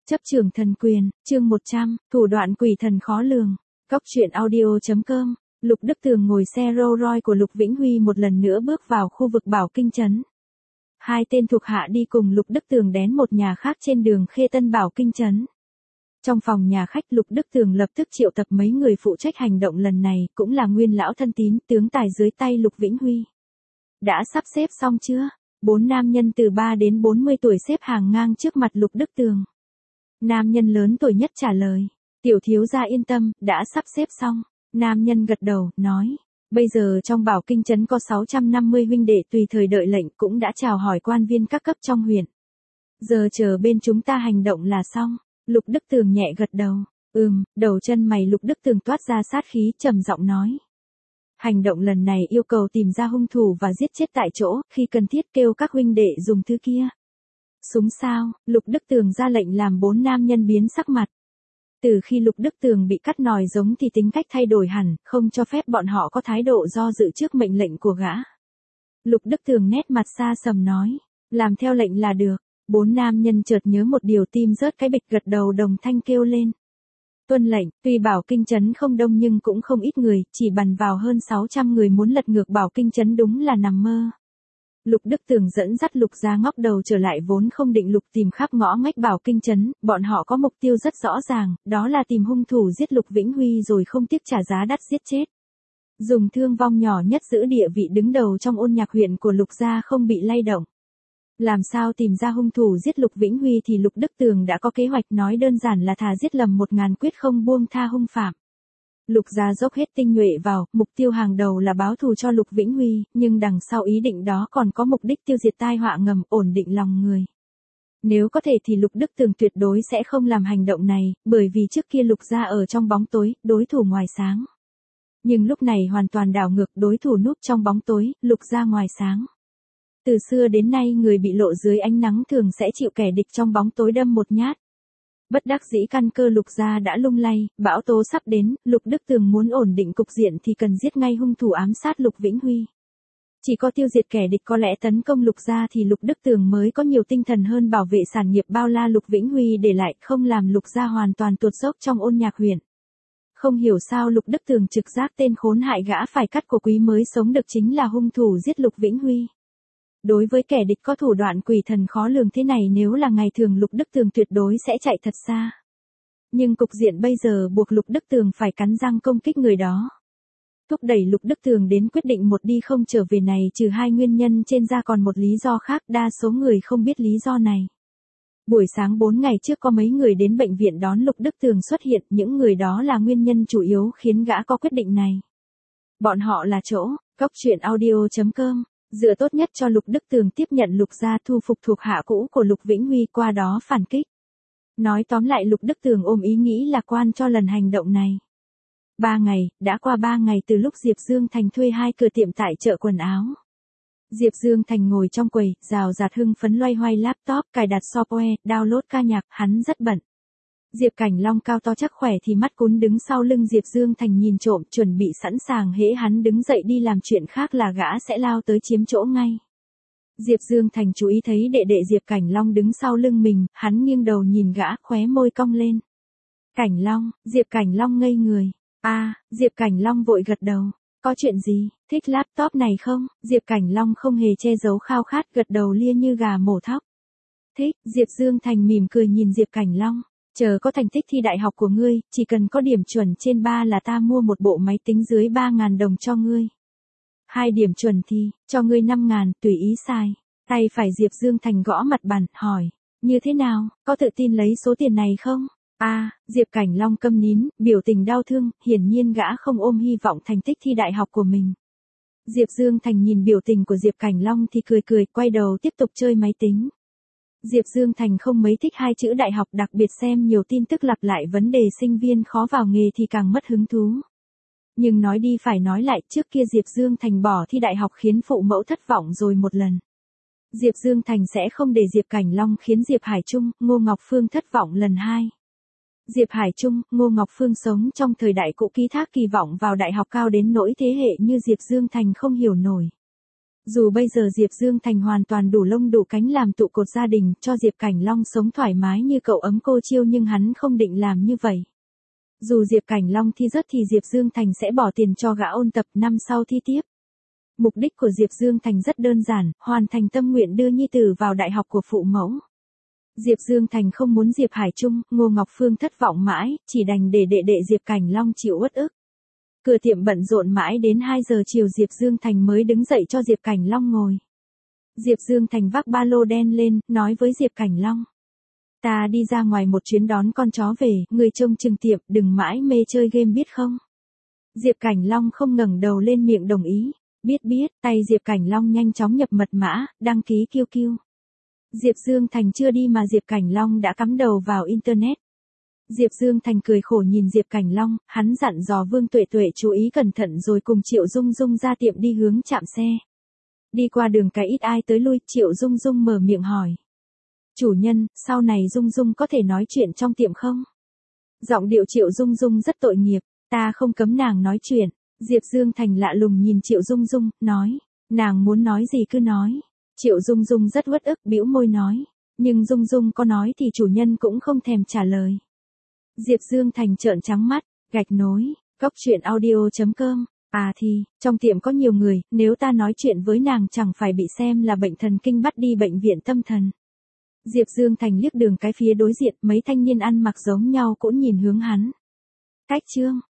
Chấp trường thần quyền, chương 100, thủ đoạn quỷ thần khó lường. Cóc truyện audio.com. Lục Đức Tường ngồi xe Rolls Royce của Lục Vĩnh Huy một lần nữa bước vào khu vực Bảo Kinh trấn. Hai tên thuộc hạ đi cùng Lục Đức Tường đến một nhà khác trên đường Khê Tân Bảo Kinh trấn. Trong phòng nhà khách, Lục Đức Tường lập tức triệu tập mấy người phụ trách hành động lần này, cũng là nguyên lão thân tín, tướng tài dưới tay Lục Vĩnh Huy. Đã sắp xếp xong chưa? 4 nam nhân từ 3 đến 40 tuổi xếp hàng ngang trước mặt Lục Đức Tường. Nam nhân lớn tuổi nhất trả lời, tiểu thiếu gia yên tâm, đã sắp xếp xong. Nam nhân gật đầu, nói, bây giờ trong Bảo Kinh trấn có 650 huynh đệ tùy thời đợi lệnh, cũng đã chào hỏi quan viên các cấp trong huyện. Giờ chờ bên chúng ta hành động là xong. Lục Đức Tường nhẹ gật đầu, đầu chân mày Lục Đức Tường toát ra sát khí, trầm giọng nói. Hành động lần này yêu cầu tìm ra hung thủ và giết chết tại chỗ, khi cần thiết kêu các huynh đệ dùng thứ kia. Súng sao? Lục Đức Tường ra lệnh làm 4 nam nhân biến sắc mặt. Từ khi Lục Đức Tường bị cắt nòi giống thì tính cách thay đổi hẳn, không cho phép bọn họ có thái độ do dự trước mệnh lệnh của gã. Lục Đức Tường nét mặt xa sầm nói, làm theo lệnh là được. 4 nam nhân chợt nhớ một điều, tim rớt cái bịch, gật đầu đồng thanh kêu lên. Tuân lệnh. Tuy Bảo Kinh trấn không đông nhưng cũng không ít người, chỉ bằn vào hơn 600 người muốn lật ngược Bảo Kinh trấn đúng là nằm mơ. Lục Đức Tường dẫn dắt Lục gia ngóc đầu trở lại, vốn không định lục tìm khắp ngõ ngách Bảo Kinh trấn, bọn họ có mục tiêu rất rõ ràng, đó là tìm hung thủ giết Lục Vĩnh Huy rồi không tiếc trả giá đắt giết chết. Dùng thương vong nhỏ nhất giữ địa vị đứng đầu trong Ôn Nhạc huyện của Lục gia không bị lay động. Làm sao tìm ra hung thủ giết Lục Vĩnh Huy thì Lục Đức Tường đã có kế hoạch, nói đơn giản là thà giết lầm 1000 quyết không buông tha hung phạm. Lục gia dốc hết tinh nhuệ vào, mục tiêu hàng đầu là báo thù cho Lục Vĩnh Huy, nhưng đằng sau ý định đó còn có mục đích tiêu diệt tai họa ngầm, ổn định lòng người. Nếu có thể thì Lục Đức Tường tuyệt đối sẽ không làm hành động này, bởi vì trước kia Lục gia ở trong bóng tối, đối thủ ngoài sáng. Nhưng lúc này hoàn toàn đảo ngược, đối thủ núp trong bóng tối, Lục gia ngoài sáng. Từ xưa đến nay người bị lộ dưới ánh nắng thường sẽ chịu kẻ địch trong bóng tối đâm một nhát. Bất đắc dĩ căn cơ Lục gia đã lung lay, bão tố sắp đến, Lục Đức Tường muốn ổn định cục diện thì cần giết ngay hung thủ ám sát Lục Vĩnh Huy. Chỉ có tiêu diệt kẻ địch có lẽ tấn công Lục gia thì Lục Đức Tường mới có nhiều tinh thần hơn bảo vệ sản nghiệp bao la Lục Vĩnh Huy để lại, không làm Lục gia hoàn toàn tuột dốc trong Ôn Nhạc huyện. Không hiểu sao Lục Đức Tường trực giác tên khốn hại gã phải cắt của quý mới sống được chính là hung thủ giết Lục Vĩnh Huy. Đối với kẻ địch có thủ đoạn quỷ thần khó lường thế này, nếu là ngày thường Lục Đức Tường tuyệt đối sẽ chạy thật xa. Nhưng cục diện bây giờ buộc Lục Đức Tường phải cắn răng công kích người đó. Thúc đẩy Lục Đức Tường đến quyết định một đi không trở về này, trừ 2 nguyên nhân trên ra còn một lý do khác, đa số người không biết lý do này. Buổi sáng 4 ngày trước có mấy người đến bệnh viện đón Lục Đức Tường xuất hiện, những người đó là nguyên nhân chủ yếu khiến gã có quyết định này. Bọn họ là chỗ, Cóc truyện audio.com. Dựa tốt nhất cho Lục Đức Tường tiếp nhận Lục gia thu phục thuộc hạ cũ của Lục Vĩnh Huy, qua đó phản kích. Nói tóm lại, Lục Đức Tường ôm ý nghĩ lạc quan cho lần hành động này. 3 ngày, đã qua 3 ngày từ lúc Diệp Dương Thành thuê 2 cửa tiệm tại chợ quần áo. Diệp Dương Thành ngồi trong quầy, rào rạt hưng phấn loay hoay laptop, cài đặt software, download ca nhạc, hắn rất bận. Diệp Cảnh Long cao to chắc khỏe thì mắt cún đứng sau lưng Diệp Dương Thành nhìn trộm, chuẩn bị sẵn sàng hễ hắn đứng dậy đi làm chuyện khác là gã sẽ lao tới chiếm chỗ ngay. Diệp Dương Thành chú ý thấy đệ đệ Diệp Cảnh Long đứng sau lưng mình, hắn nghiêng đầu nhìn gã, khóe môi cong lên. Cảnh Long, Diệp Cảnh Long ngây người. Diệp Cảnh Long vội gật đầu. Có chuyện gì, thích laptop này không? Diệp Cảnh Long không hề che giấu khao khát, gật đầu lia như gà mổ thóc. Thích. Diệp Dương Thành mỉm cười nhìn Diệp Cảnh Long. Chờ có thành tích thi đại học của ngươi, chỉ cần có điểm chuẩn trên 3 là ta mua một bộ máy tính dưới 3.000 đồng cho ngươi. 2 điểm chuẩn thì, cho ngươi 5.000, tùy ý xài. Tay phải Diệp Dương Thành gõ mặt bàn, hỏi, như thế nào, có tự tin lấy số tiền này không? Diệp Cảnh Long câm nín, biểu tình đau thương, hiển nhiên gã không ôm hy vọng thành tích thi đại học của mình. Diệp Dương Thành nhìn biểu tình của Diệp Cảnh Long thì cười cười, quay đầu tiếp tục chơi máy tính. Diệp Dương Thành không mấy thích 2 chữ đại học, đặc biệt xem nhiều tin tức lặp lại vấn đề sinh viên khó vào nghề thì càng mất hứng thú. Nhưng nói đi phải nói lại, trước kia Diệp Dương Thành bỏ thi đại học khiến phụ mẫu thất vọng rồi một lần. Diệp Dương Thành sẽ không để Diệp Cảnh Long khiến Diệp Hải Trung, Ngô Ngọc Phương thất vọng lần 2. Diệp Hải Trung, Ngô Ngọc Phương sống trong thời đại cũ, ký thác kỳ vọng vào đại học cao đến nỗi thế hệ như Diệp Dương Thành không hiểu nổi. Dù bây giờ Diệp Dương Thành hoàn toàn đủ lông đủ cánh làm trụ cột gia đình, cho Diệp Cảnh Long sống thoải mái như cậu ấm cô chiêu, nhưng hắn không định làm như vậy. Dù Diệp Cảnh Long thi rớt thì Diệp Dương Thành sẽ bỏ tiền cho gã ôn tập năm sau thi tiếp. Mục đích của Diệp Dương Thành rất đơn giản, hoàn thành tâm nguyện đưa nhi tử vào đại học của phụ mẫu. Diệp Dương Thành không muốn Diệp Hải Trung, Ngô Ngọc Phương thất vọng mãi, chỉ đành để đệ Diệp Cảnh Long chịu uất ức. Cửa tiệm bận rộn mãi đến 2 giờ chiều Diệp Dương Thành mới đứng dậy cho Diệp Cảnh Long ngồi. Diệp Dương Thành vác ba lô đen lên, nói với Diệp Cảnh Long. Ta đi ra ngoài một chuyến đón con chó về, người trông chừng tiệm, đừng mãi mê chơi game biết không? Diệp Cảnh Long không ngẩng đầu lên miệng đồng ý. Biết, tay Diệp Cảnh Long nhanh chóng nhập mật mã, đăng ký QQ. Diệp Dương Thành chưa đi mà Diệp Cảnh Long đã cắm đầu vào Internet. Diệp Dương Thành cười khổ nhìn Diệp Cảnh Long, hắn dặn dò Vương Tuệ Tuệ chú ý cẩn thận rồi cùng Triệu Dung Dung ra tiệm đi hướng trạm xe. Đi qua đường cái ít ai tới lui, Triệu Dung Dung mở miệng hỏi. Chủ nhân, sau này Dung Dung có thể nói chuyện trong tiệm không? Giọng điệu Triệu Dung Dung rất tội nghiệp, ta không cấm nàng nói chuyện. Diệp Dương Thành lạ lùng nhìn Triệu Dung Dung, nói, nàng muốn nói gì cứ nói. Triệu Dung Dung rất uất ức, bĩu môi nói, nhưng Dung Dung có nói thì chủ nhân cũng không thèm trả lời. Diệp Dương Thành trợn trắng mắt, gạch nối, coctruyện.audio.com. À thì, trong tiệm có nhiều người, nếu ta nói chuyện với nàng chẳng phải bị xem là bệnh thần kinh bắt đi bệnh viện tâm thần. Diệp Dương Thành liếc đường cái phía đối diện, mấy thanh niên ăn mặc giống nhau cũng nhìn hướng hắn. Cách chương.